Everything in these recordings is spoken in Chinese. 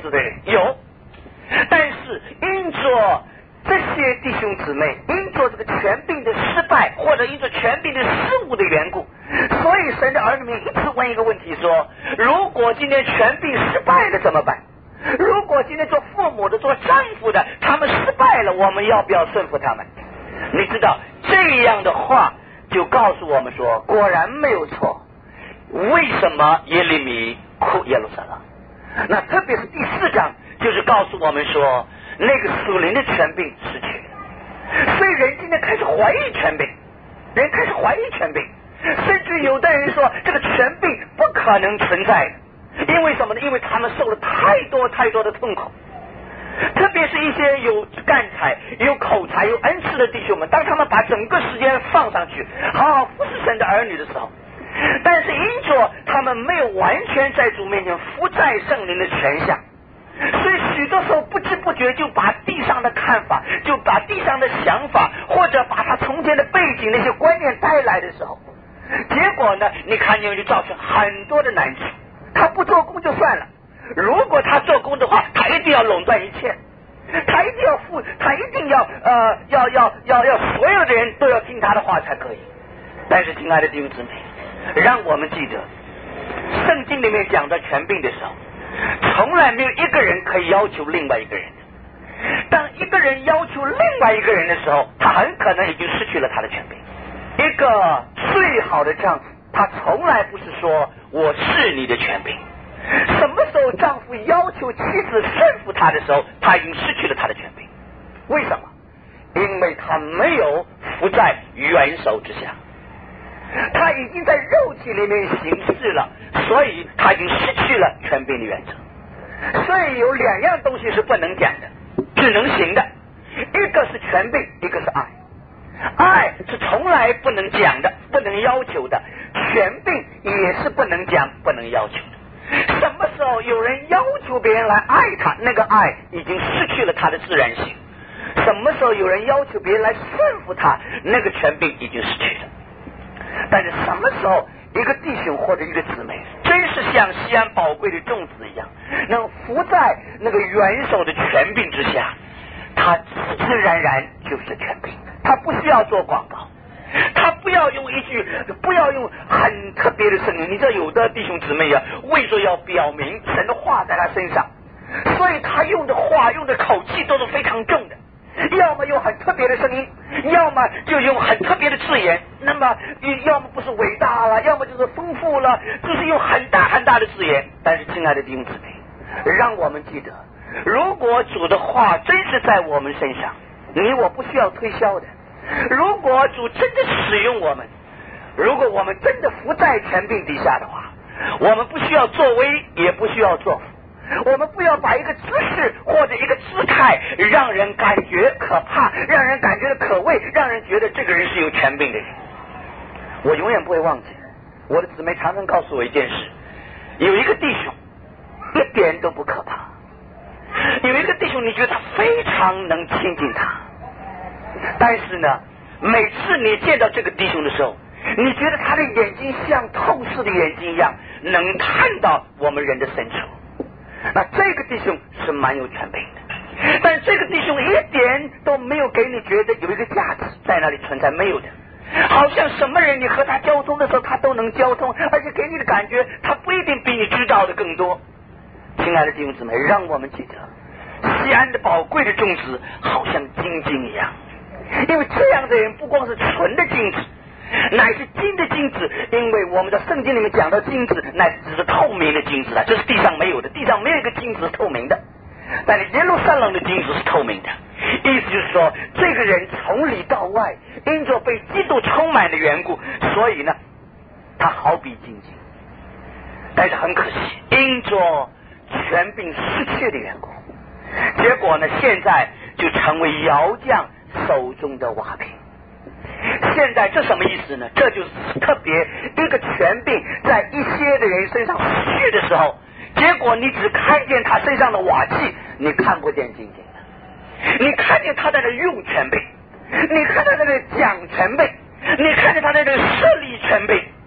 子的人有，但是因着这些弟兄姊妹因着这个权柄的失败，或者因着权柄的失误的缘故，所以神的儿女们一直问一个问题说，如果今天权柄失败了怎么办？如果今天做父母的做丈夫的他们失败了，我们要不要顺服他们？你知道这样的话就告诉我们说，果然没有错。为什么耶利米哭耶路撒冷？那特别是第4章就是告诉我们说，那个属灵的权柄失去了，所以人今天开始怀疑权柄，人开始怀疑权柄，甚至有的人说这个权柄不可能存在的，因为什么呢？因为他们受了太多的痛苦。特别是一些有干才有口才有恩赐的弟兄们，当他们把整个时间放上去好好服侍神的儿女的时候，但是因着他们没有完全在主面前服在圣灵的权下，所以许多时候不知不觉就把地上的看法，就把地上的想法，或者把他从前的背景那些观念带来的时候，结果呢，你看见就造成很多的难处。他不做工就算了，如果他做工的话，他一定要垄断一切，他一定要他一定要所有的人都要听他的话才可以。但是亲爱的弟兄姊妹，让我们记得圣经里面讲到权柄的时候，从来没有一个人可以要求另外一个人的。当一个人要求另外一个人的时候，他很可能已经失去了他的权柄。一个最好的丈夫，他从来不是说我是你的权柄。什么时候丈夫要求妻子顺服他的时候，他已经失去了他的权柄。为什么？因为他没有服在元首之下，他已经在肉体里面行事了，所以他已经失去了权柄的原则。所以有2样东西是不能讲的，只能行的，一个是权柄，一个是爱。爱是从来不能讲的，不能要求的，权柄也是不能讲不能要求的。什么时候有人要求别人来爱他，那个爱已经失去了他的自然性。什么时候有人要求别人来顺服他，那个权柄已经失去了。但是什么时候一个弟兄或者一个姊妹真是像西安宝贵的种子一样，能服在那个元首的权柄之下，他自自然然就是权柄，他不需要做广告，他不要用很特别的声音。你知道有的弟兄姊妹啊，为着要表明神的话在他身上，所以他用的话用的口气都是非常重的，要么用很特别的声音，要么就用很特别的字眼，那么要么不是伟大了，要么就是丰富了，就是用很大的字眼。但是亲爱的弟兄姊妹，让我们记得，如果主的话真是在我们身上，你我不需要推销的。如果主真的使用我们，如果我们真的服在权柄底下的话，我们不需要作威，也不需要作福，我们不要把一个姿势或者一个姿态让人感觉可怕，让人感觉可畏，让人觉得这个人是有权柄的人。我永远不会忘记，我的姊妹常常告诉我一件事，有一个弟兄一点都不可怕，有一个弟兄你觉得他非常能亲近他，但是呢，每次你见到这个弟兄的时候，你觉得他的眼睛像透视的眼睛一样，能看到我们人的深处。那这个弟兄是蛮有权柄的，但这个弟兄一点都没有给你觉得有一个价值在那里存在，没有的。好像什么人你和他交通的时候他都能交通，而且给你的感觉他不一定比你知道的更多。亲爱的弟兄姊妹，让我们记得西安的宝贵的种子好像金晶一样，因为这样的人不光是纯的金子，乃是金的金子。因为我们的圣经里面讲到金子乃是只是透明的金子啊，这是地上没有的，地上没有一个金子是透明的，但是耶路撒冷的金子是透明的。意思就是说，这个人从里到外因着被基督充满的缘故，所以呢他好比金晶。但是很可惜，因着权柄失去的缘故，结果呢现在就成为窑匠手中的瓦瓶。现在这什么意思呢？这就是特别一个权柄在一些的人身上失去的时候，结果你只看见他身上的瓦器，你看不见金晶的。你看见他在那用权柄，你看他在那讲权柄，你看见他在那设立权柄，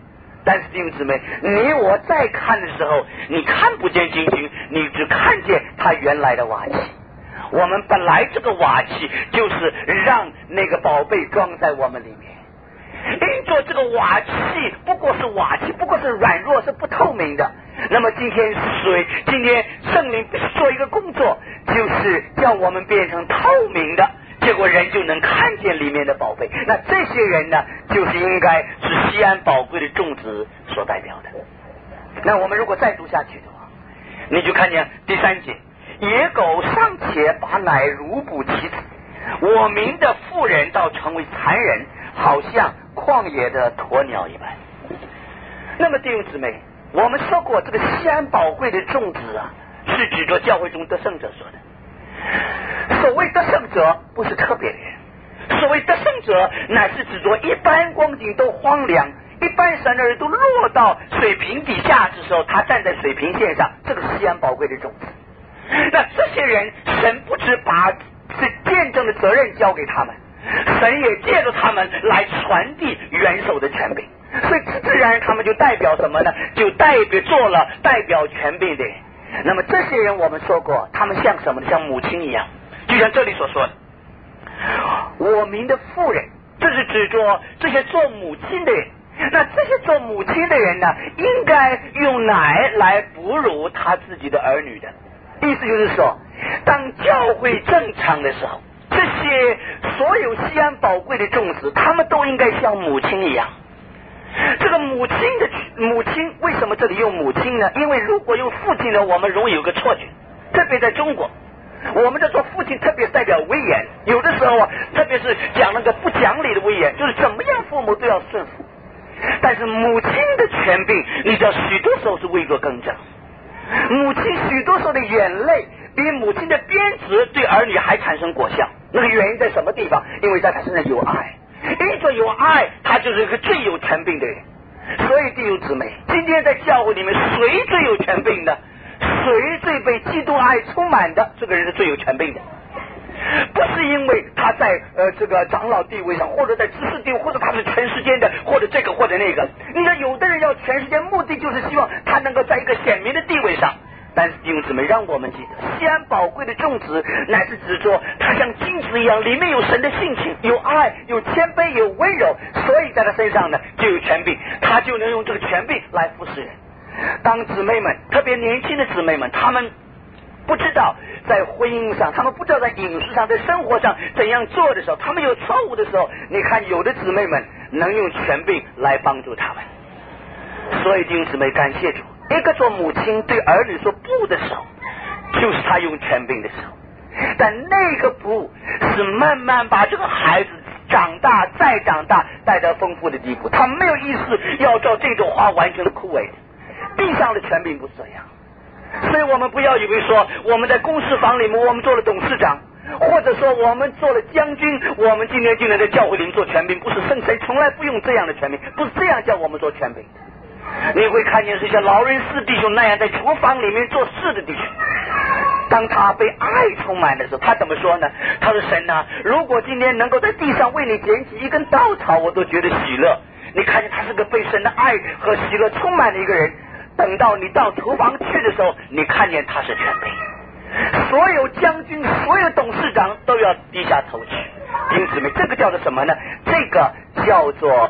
但是弟兄姊妹，你我再看的时候，你看不见金星，你只看见它原来的瓦器。我们本来这个瓦器就是让那个宝贝装在我们里面。因着这个瓦器不过是瓦器，不过是软弱，是不透明的。那么今天圣灵做一个工作，就是叫我们变成透明的，结果人就能看见里面的宝贝。那这些人呢，就是应该是西安宝贵的种子所代表的。那我们如果再读下去的话，你就看见第3节，野狗尚且把奶乳哺其子，我民的妇人倒成为残人，好像旷野的鸵鸟一般。那么弟兄姊妹，我们说过这个西安宝贵的种子啊，是指着教会中得胜者说的。所谓得胜者不是特别的人，所谓得胜者乃是指着一般光景都荒凉，一般神的人都落到水平底下的时候，他站在水平线上，这个是西安宝贵的种子。那这些人，神不只把这见证的责任交给他们，神也借着他们来传递元首的权柄，所以自然他们就代表什么呢？就做了代表权柄的人。那么这些人我们说过，他们像什么呢？像母亲一样，就像这里所说的，我民的妇人，这是指着这些做母亲的人。那这些做母亲的人呢，应该用奶来哺乳他自己的儿女的。意思就是说，当教会正常的时候，这些所有西安宝贵的种子，他们都应该像母亲一样。这个母亲为什么这里用母亲呢？因为如果用父亲呢，我们容易有个错觉，特别在中国，我们的做父亲特别代表威严，有的时候啊，特别是讲那个不讲理的威严，就是怎么样父母都要顺服。但是母亲的权柄，你知道许多时候是为作更正。母亲许多时候的眼泪比母亲的鞭子对儿女还产生果效。那个原因在什么地方？因为在他身上有爱，因着有爱，他就是一个最有权柄的人。所以弟兄姊妹，今天在教会里面，谁最有权柄的？谁最被基督爱充满的？这个人是最有权柄的。不是因为他在这个长老地位上，或者在知识地位，或者他是全世界的，或者这个或者那个。你看有的人要全世界，目的就是希望他能够在一个显明的地位上。但是弟兄姊妹，让我们记得，西安宝贵的种子乃是指着他像金子一样，里面有神的性情，有爱，有谦卑，有温柔，所以在他身上呢就有权柄，他就能用这个权柄来服侍人。当姊妹们，特别年轻的姊妹们，他们不知道在婚姻上，他们不知道在饮食上，在生活上怎样做的时候，他们有错误的时候，你看有的姊妹们能用权柄来帮助他们。所以弟兄姊妹，感谢主，一个做母亲对儿女说不的时候，就是他用权柄的时候。但那个不是慢慢把这个孩子长大再长大带到丰富的地步，他没有意思要照这种话完全的枯萎。地上的权柄不是这样。所以我们不要以为说我们在公事房里面我们做了董事长，或者说我们做了将军，我们今天就能在教会里面做权柄。不是，圣神从来不用这样的权柄，不是这样叫我们做权柄。你会看见是像劳伦斯弟兄那样在厨房里面做事的弟兄，当他被爱充满的时候，他怎么说呢？他说，神啊，如果今天能够在地上为你捡起一根稻草，我都觉得喜乐。你看见他是个被神的爱和喜乐充满的一个人，等到你到厨房去的时候，你看见他是权柄。所有将军，所有董事长都要低下头去。弟兄姊妹，这个叫做什么呢？这个叫做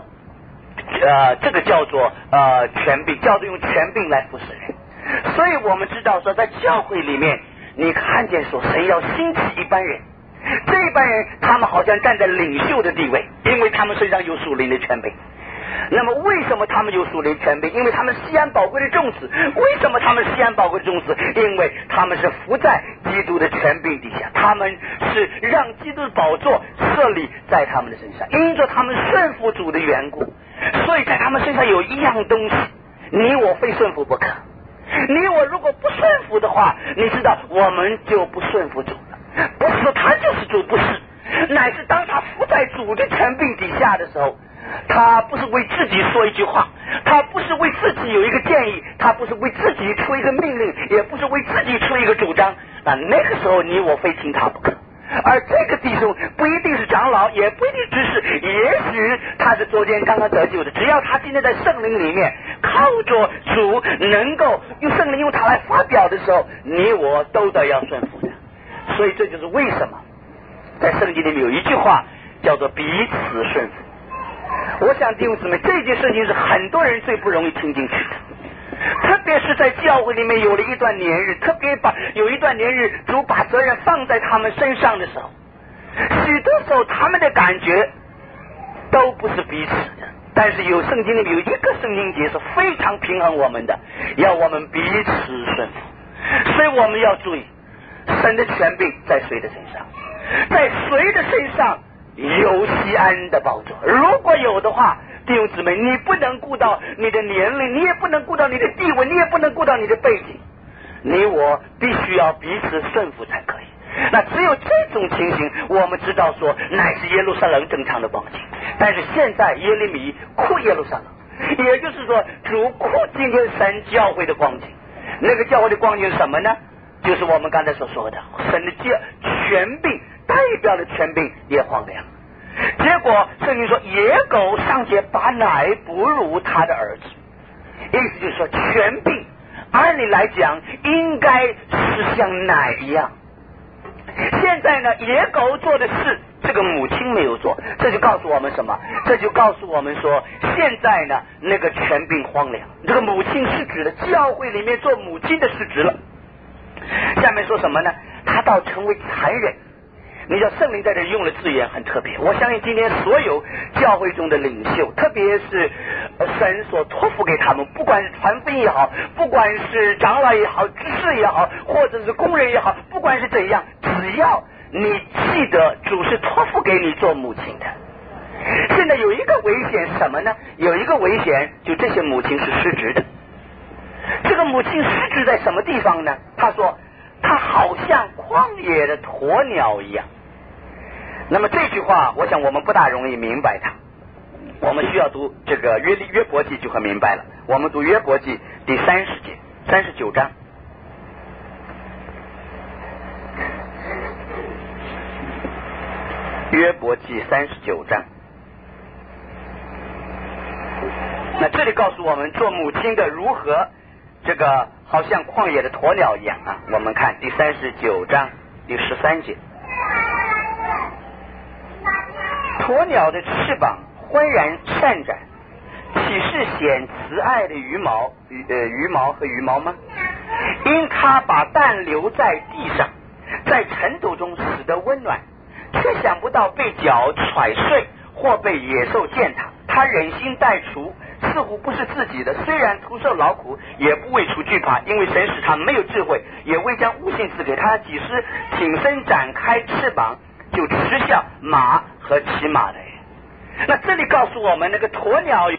权柄，叫做用权柄来服侍人。所以我们知道说，在教会里面，你看见说神要兴起一般人，这一般人他们好像站在领袖的地位，因为他们身上有属灵的权柄。那么为什么他们有属灵权柄？因为他们西安宝贵的种子。为什么他们西安宝贵的种子？因为他们是伏在基督的权柄底下，他们是让基督的宝座设立在他们的身上，因着他们顺服主的缘故，所以在他们身上有一样东西，你我非顺服不可。你我如果不顺服的话，你知道我们就不顺服主了。不是说他就是主，不是，乃是当他伏在主的权柄底下的时候，他不是为自己说一句话，他不是为自己有一个建议，他不是为自己出一个命令，也不是为自己出一个主张。那个时候你我非听他不可。 而这个弟兄不一定是长老，也不一定只是，也许他是昨天刚刚得救的，只要他今天在圣灵里面靠着主能够用圣灵用他来发表的时候，你我都得要顺服的。所以这就是为什么在圣经里面有一句话叫做彼此顺服。我想弟兄姊妹，这件事情是很多人最不容易听进去的，特别是在教会里面有了一段年日，特别有一段年日主把责任放在他们身上的时候，许多时候他们的感觉都不是彼此的。但是有圣经里面有一个圣经节是非常平衡我们的，要我们彼此顺服。所以我们要注意神的权柄在谁的身上，在谁的身上有西安的宝座。如果有的话，弟兄姊妹，你不能顾到你的年龄，你也不能顾到你的地位，你也不能顾到你的背景，你我必须要彼此顺服才可以。那只有这种情形，我们知道说乃是耶路撒冷正常的光景。但是现在耶利米哭耶路撒冷，也就是说主哭今天神教会的光景。那个教会的光景是什么呢？就是我们刚才所说的神的权柄，代表的权柄也荒凉。结果圣经说野狗尚且把奶哺乳他的儿子，意思就是说权柄按理来讲应该是像奶一样。现在呢，野狗做的事这个母亲没有做，这就告诉我们什么？这就告诉我们说现在呢那个权柄荒凉，这个母亲失职了，教会里面做母亲的失职了。下面说什么呢？他倒成为残忍。你叫圣灵在这用的字眼很特别，我相信今天所有教会中的领袖，特别是神所托付给他们，不管是传福音也好，不管是长老也好，执事也好，或者是工人也好，不管是怎样，只要你记得主是托付给你做母亲的。现在有一个危险什么呢？有一个危险，就这些母亲是失职的。这个母亲失职在什么地方呢？他说他好像旷野的鸵鸟一样。那么这句话我想我们不大容易明白它，我们需要读这个约伯记就很明白了。我们读约伯记第39章。约伯记39章，那这里告诉我们做母亲的如何这个好像旷野的鸵鸟一样啊。我们看第39章第13节，鸵鸟的翅膀欢然扇展，岂是显慈爱的羽毛和羽毛吗？因它把蛋留在地上，在尘土中死得温暖，却想不到被脚踹碎或被野兽践踏。他忍心待除，似乎不是自己的，虽然徒受劳苦，也不为除惧怕，因为神使他没有智慧，也未将悟性赐给他。几时挺身展开翅膀，就嗤笑马和骑马的人。那这里告诉我们，那个鸵鸟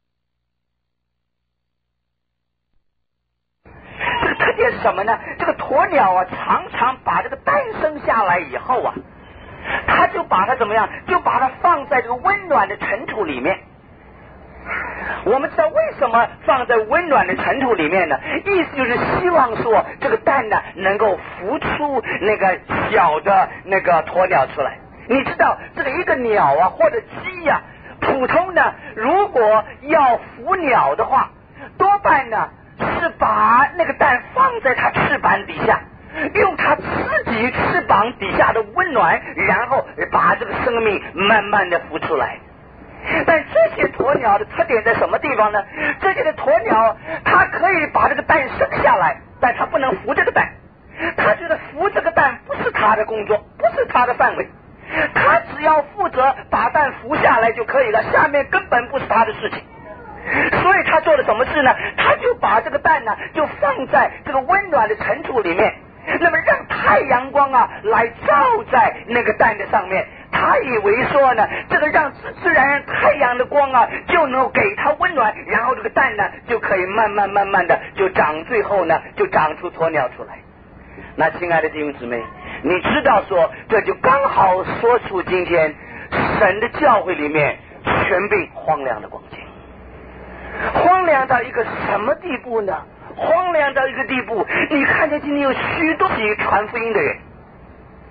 这个特点是什么呢？这个鸵鸟啊，常常把这个蛋生下来以后啊，他就把它怎么样？就把它放在这个温暖的尘土里面。我们知道为什么放在温暖的尘土里面呢？意思就是希望说这个蛋呢能够孵出那个小的那个鸵鸟出来。你知道这个一个鸟啊或者鸡呀，普通呢如果要孵鸟的话，多半呢是把那个蛋放在它翅膀底下，用它自己翅膀底下的温暖，然后把这个生命慢慢的孵出来。但这些鸵鸟的特点在什么地方呢？这些的鸵鸟它可以把这个蛋生下来，但它不能孵这个蛋。它觉得孵这个蛋不是它的工作，不是它的范围，它只要负责把蛋孵下来就可以了，下面根本不是它的事情。所以他做了什么事呢？他就把这个蛋呢就放在这个温暖的尘土里面，那么让太阳光啊来照在那个蛋的上面。他以为说呢，这个让自然太阳的光啊就能够给它温暖，然后这个蛋呢就可以慢慢的就长，最后呢就长出鸵鸟出来。那亲爱的弟兄姊妹，你知道说这就刚好说出今天神的教会里面权柄荒凉的光景。荒凉到一个什么地步呢？荒凉到一个地步，你看见今天有许多传福音的人，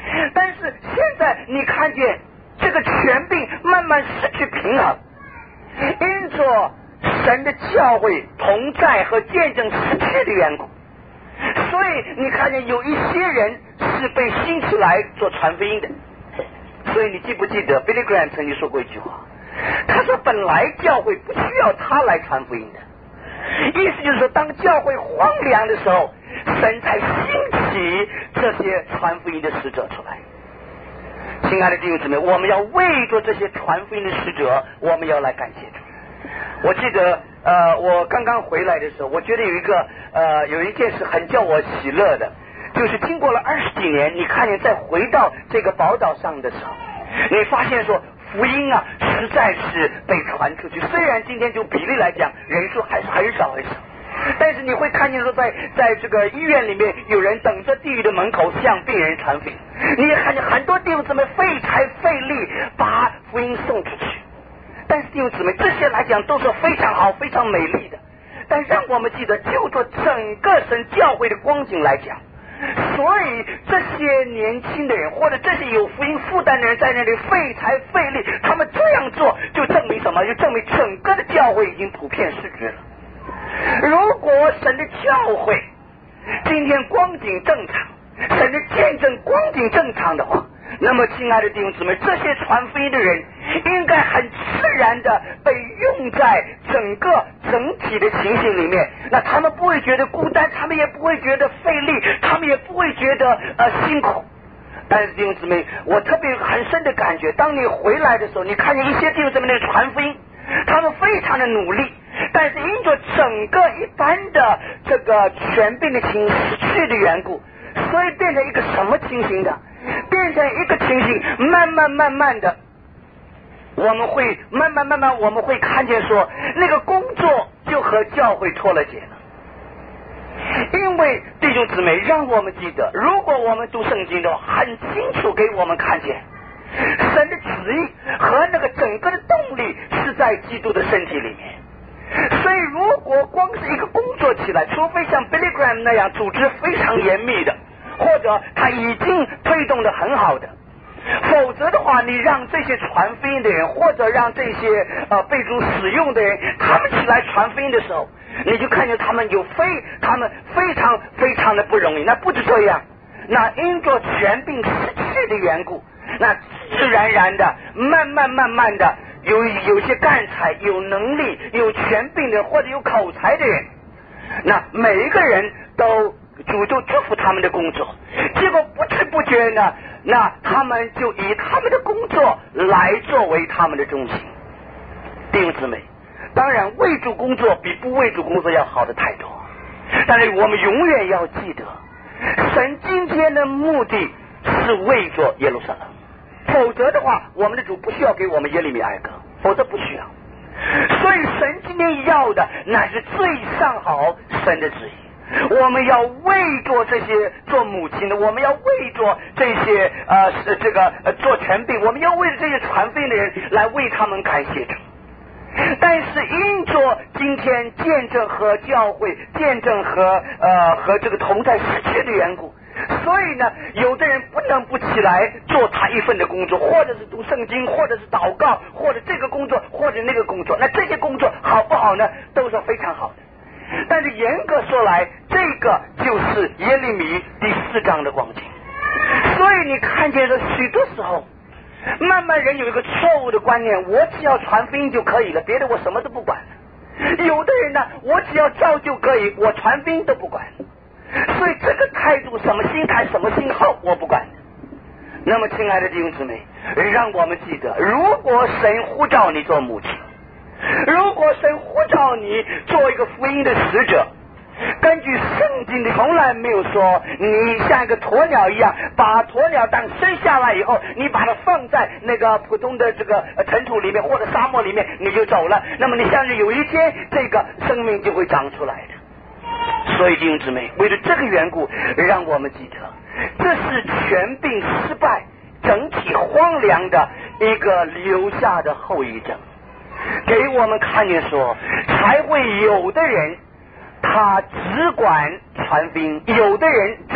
但是现在你看见这个权柄慢慢失去平衡，因着神的教诲同在和见证失去的缘故，所以你看见有一些人是被兴起来做传福音的。所以你记不记得 Billy Graham 曾经说过一句话，他说本来教会不需要他来传福音的，意思就是说当教会荒凉的时候，神才兴起这些传福音的使者出来。亲爱的弟兄姊妹，我们要为着这些传福音的使者，我们要来感谢主。我记得我刚刚回来的时候，我觉得有一件事很叫我喜乐的，就是经过了20几年，你看见再回到这个宝岛上的时候，你发现说福音啊实在是被传出去，虽然今天就比例来讲人数还是很少很少，但是你会看见说在这个医院里面有人等着地狱的门口向病人传福音，你也看见很多弟兄姊妹费财费力把福音送出去。但是弟兄姊妹，这些来讲都是非常好非常美丽的，但让我们记得就做整个神教会的光景来讲，所以这些年轻的人或者这些有福音负担的人在那里费财费力，他们这样做就证明什么？就证明整个的教会已经普遍失去了。如果神的教会今天光景正常，神的见证光景正常的话，那么亲爱的弟兄姊妹，这些传福音的人应该很自然的被用在整体的情形里面，那他们不会觉得孤单，他们也不会觉得费力，他们也不会觉得辛苦。但是弟兄姊妹，我特别很深的感觉，当你回来的时候，你看见一些弟兄姊妹的传福音，他们非常的努力，但是因着整个一般的这个权柄的情形失去的缘故，所以变成一个什么情形的？变成一个情形，慢慢的，我们会慢慢我们会看见说，那个工作就和教会脱了节了。因为弟兄姊妹，让我们记得，如果我们读圣经的话，很清楚给我们看见神的旨意和那个整个的动力是在基督的身体里面。所以如果光是一个工作起来，除非像 Billy Graham 那样组织非常严密的，或者他已经推动的很好的，否则的话，你让这些传福音的人，或者让这些被主使用的人，他们起来传福音的时候，你就看见他们非常的不容易。那不止这样，那因着权柄失去的缘故，那自然的慢慢的有些干才有能力有权柄的或者有口才的人，那每一个人都主动祝福他们的工作，结果不知不觉呢，那他们就以他们的工作来作为他们的中心。弟兄姊妹，当然为主工作比不为主工作要好的太多，但是我们永远要记得，神今天的目的是为着耶路撒冷，否则的话，我们的主不需要给我们耶利米哀歌，否则不需要。所以神今天要的乃是最上好神的旨意。我们要为着这些做母亲的，我们要为着这些做权柄，我们要为着这些传福音的人来为他们感谢主。但是因着今天见证和教会见证和这个同在失去的缘故，所以呢，有的人不能不起来做他一份的工作，或者是读圣经，或者是祷告，或者这个工作，或者那个工作。那这些工作好不好呢？都是非常好的。但是严格说来，这个就是耶利米第4章的光景。所以你看见了许多时候，慢慢人有一个错误的观念，我只要传福音就可以了，别的我什么都不管。有的人呢，我只要照就可以，我传福音都不管。所以这个态度，什么心态什么信号我不管。那么亲爱的弟兄姊妹，让我们记得，如果神呼召你做母亲，如果神呼召你做一个福音的使者，根据圣经的从来没有说你像一个鸵鸟一样，把鸵鸟当生下来以后，你把它放在那个普通的这个尘土里面或者沙漠里面你就走了，那么你相信有一天这个生命就会长出来的。所以弟兄姊妹，为了这个缘故，让我们记得，这是权柄失败整体荒凉的一个留下的后遗症，给我们看见说，才会有的人他只管传福音，有的人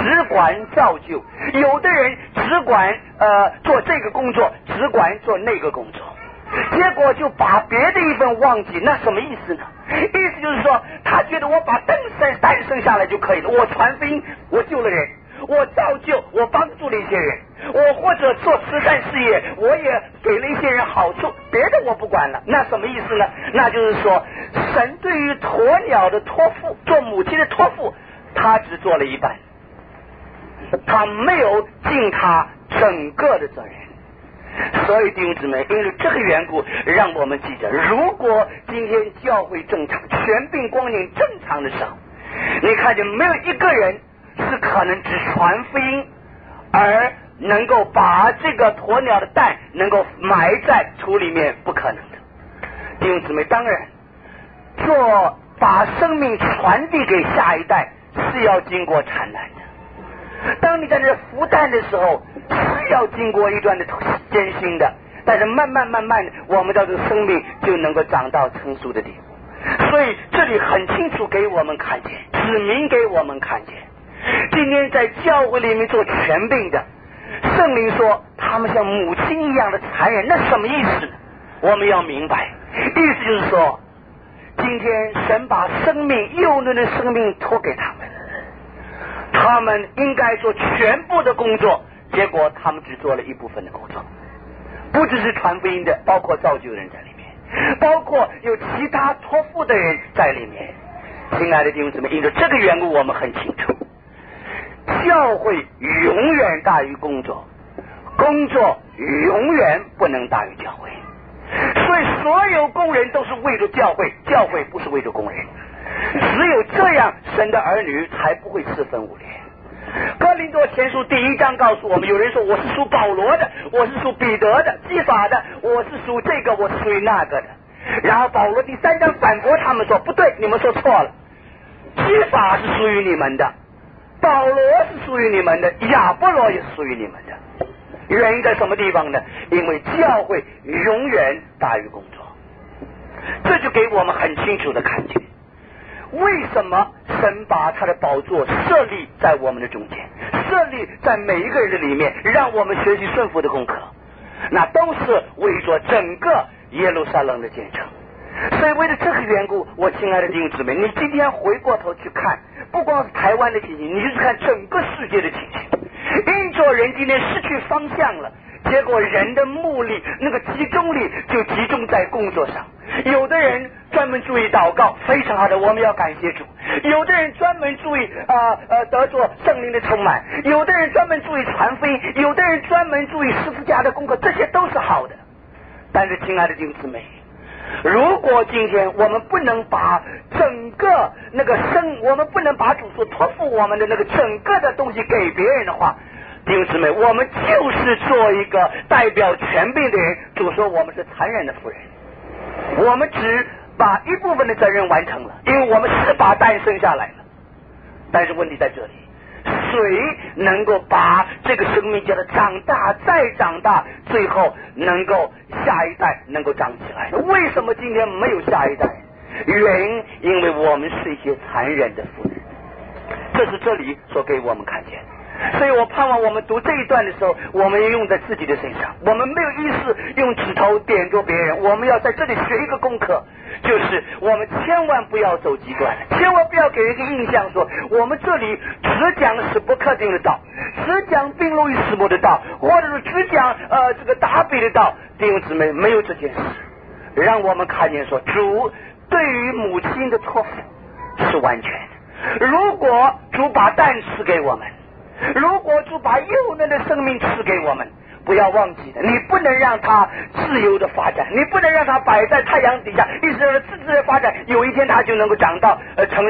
只管造就，有的人只管做这个工作，只管做那个工作，结果就把别的一份忘记。那什么意思呢？意思就是说，他觉得我把蛋生下来就可以了，我传福音，我救了人，我造就，我帮助了一些人，我或者做慈善事业，我也给了一些人好处，别的我不管了。那什么意思呢？那就是说，神对于鸵鸟的托付，做母亲的托付，他只做了一半，他没有尽他整个的责任。所以弟兄姊妹，因为这个缘故，让我们记得，如果今天教会正常，权柄光景正常的时候，你看见没有一个人是可能只传福音而能够把这个鸵鸟的蛋能够埋在土里面，不可能的。弟兄姊妹，当然把生命传递给下一代是要经过产难的。当你在这孵蛋的时候，是要经过一段的艰辛的，但是慢慢的，我们的这个生命就能够长到成熟的地步。所以这里很清楚给我们看见，指明给我们看见，今天在教会里面做权柄的，圣灵说他们像母亲一样的残忍，那什么意思呢？我们要明白，意思就是说，今天神把生命幼嫩的生命托给他们，他们应该做全部的工作，结果他们只做了一部分的工作，不只是传福音的，包括造就人在里面，包括有其他托付的人在里面。亲爱的弟兄姊妹，因着这个缘故，我们很清楚，教会永远大于工作，工作永远不能大于教会。所以所有工人都是为了教会，教会不是为了工人。只有这样，神的儿女才不会四分五裂。哥林多前书第1章告诉我们，有人说我是属保罗的，我是属彼得的，基法的，我是属这个，我是属于那个的。然后保罗第3章反驳他们说，不对，你们说错了，基法是属于你们的，保罗是属于你们的，亚波罗也是属于你们的。原因在什么地方呢？因为教会永远大于工作。这就给我们很清楚的看见，为什么神把他的宝座设立在我们的中间，设立在每一个人的里面，让我们学习顺服的功课，那都是为着整个耶路撒冷的建成。所以为了这个缘故，我亲爱的弟兄姊妹，你今天回过头去看，不光是台湾的情形，你就是看整个世界的情形。因着人今天失去方向了，结果人的目力，那个集中力就集中在工作上。有的人专门注意祷告，非常好的，我们要感谢主。有的人专门注意得着圣灵的充满，有的人专门注意传福音，有的人专门注意十字架的功课，这些都是好的。但是亲爱的弟兄姊妹，如果今天我们不能把整个那个我们不能把主所托付我们的那个整个的东西给别人的话，弟兄姊妹，我们就是做一个代表权柄的人。主说我们是残忍的妇人，我们只把一部分的责任完成了，因为我们是把蛋生下来了。但是问题在这里，谁能够把这个生命叫它长大再长大，最后能够下一代能够长起来？为什么今天没有下一代？原因因为我们是一些残忍的妇人，这是这里所给我们看见。所以我盼望我们读这一段的时候，我们要用在自己的身上，我们没有意思用指头点着别人，我们要在这里学一个功课，就是我们千万不要走极端，千万不要给人一个印象说我们这里只讲史伯克定的道，只讲宾路易斯伯的道，或者是只讲这个达比的道。弟兄姊妹，没有这件事，让我们看见说主对于母亲的托付是完全的。如果主把蛋赐给我们，如果主把幼嫩的生命赐给我们，不要忘记的，你不能让它自由的发展，你不能让它摆在太阳底下，一直自自的发展，有一天它就能够长到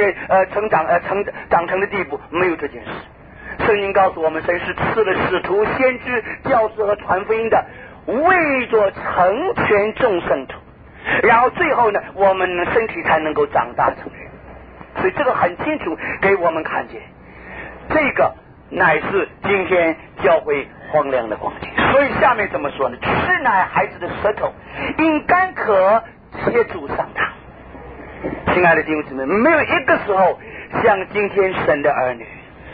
长成的地步，没有这件事。圣经告诉我们，神是赐了使徒、先知、教师和传福音的，为着成全众圣徒，然后最后呢，我们身体才能够长大成人。所以这个很清楚给我们看见，这个乃是今天教会荒凉的光景。所以下面怎么说呢？吃奶孩子的舌头因干渴切主上膛。亲爱的弟兄姊妹，没有一个时候像今天神的儿女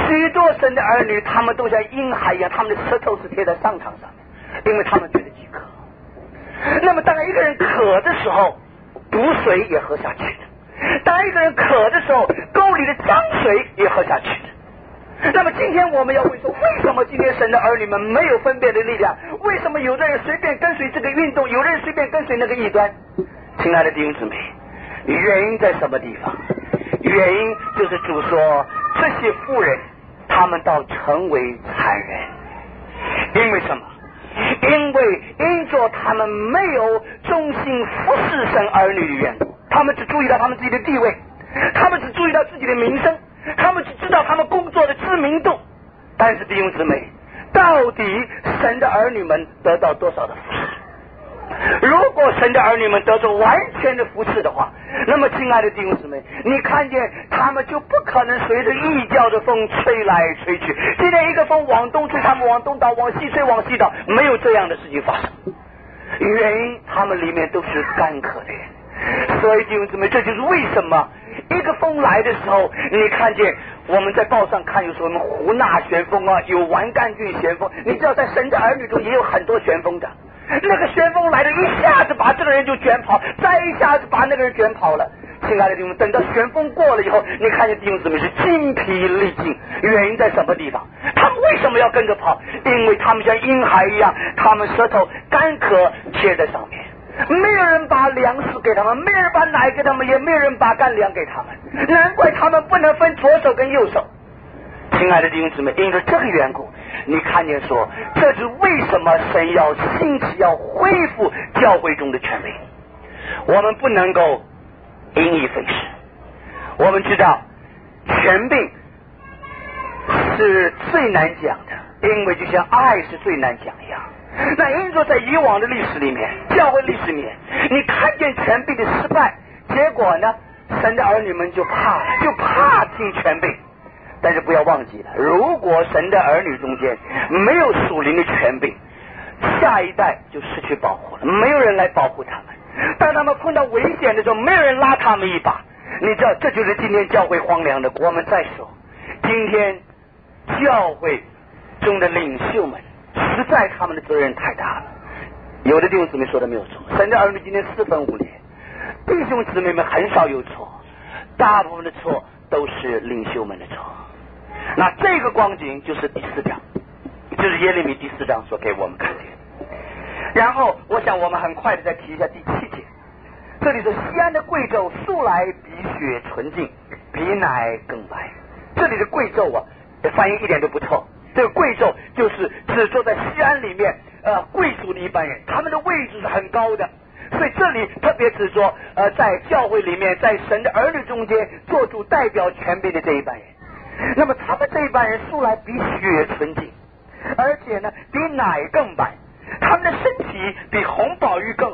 许多神的儿女，他们都像婴孩一样，他们的舌头是贴在上膛上的，因为他们觉得饥渴。那么当一个人渴的时候，补水也喝下去的；当一个人渴的时候，沟里的脏水也喝下去的。那么今天我们要问说，为什么今天神的儿女们没有分辨的力量？为什么有的人随便跟随这个运动，有的人随便跟随那个异端？亲爱的弟兄姊妹，原因在什么地方？原因就是主说，这些妇人他们倒成为残忍。因为什么？因着他们没有忠心服侍神儿女的缘故，他们只注意到他们自己的地位，他们只注意到自己的名声，他们只知道他们工作的知名度。但是弟兄姊妹，到底神的儿女们得到多少的服侍？如果神的儿女们得到完全的服侍的话，那么亲爱的弟兄姊妹，你看见他们就不可能随着异教的风吹来吹去。今天一个风往东吹，他们往东倒；往西吹，往西倒，没有这样的事情发生。原因他们里面都是干渴的人。所以弟兄姊妹，这就是为什么一个风来的时候，你看见我们在报上看有什么胡纳旋风啊，有顽干郡旋风，你知道在神的儿女中也有很多旋风的。那个旋风来的一下子把这个人就卷跑，再一下子把那个人卷跑了。亲爱的弟兄，等到旋风过了以后，你看见弟兄姊妹是精疲力尽。原因在什么地方？他们为什么要跟着跑？因为他们像婴孩一样，他们舌头干渴贴在上面，没有人把粮食给他们，没有人把奶给他们，也没有人把干粮给他们，难怪他们不能分左手跟右手。亲爱的弟兄姊妹，因为这个缘故，你看见说，这是为什么神要兴起，要恢复教会中的权柄。我们不能够因噎废食。我们知道权柄是最难讲的，因为就像爱是最难讲一样。那因着在以往的历史里面，教会历史里面，你看见权柄的失败，结果呢，神的儿女们就怕听权柄。但是不要忘记了，如果神的儿女中间没有属灵的权柄，下一代就失去保护了，没有人来保护他们。当他们碰到危险的时候，没有人拉他们一把。你知道，这就是今天教会荒凉的。我们再说，今天教会中的领袖们，实在他们的责任太大了。有的弟兄姊妹说的没有错，神的儿女今天四分五裂，弟兄姊妹们很少有错，大部分的错都是领袖们的错。那这个光景就是第4章，就是耶利米第4章所给我们看见。然后我想我们很快的再提一下第7节，这里说西安的贵胄素来比雪纯净，比奶更白。这里的贵胄啊，翻译一点都不错，这个贵胄就是只坐在西安里面贵族的一般人，他们的位置是很高的。所以这里特别指着在教会里面，在神的儿女中间做主代表权柄的这一班人。那么他们这一班人素来比雪纯净，而且呢比奶更白，他们的身体比红宝玉更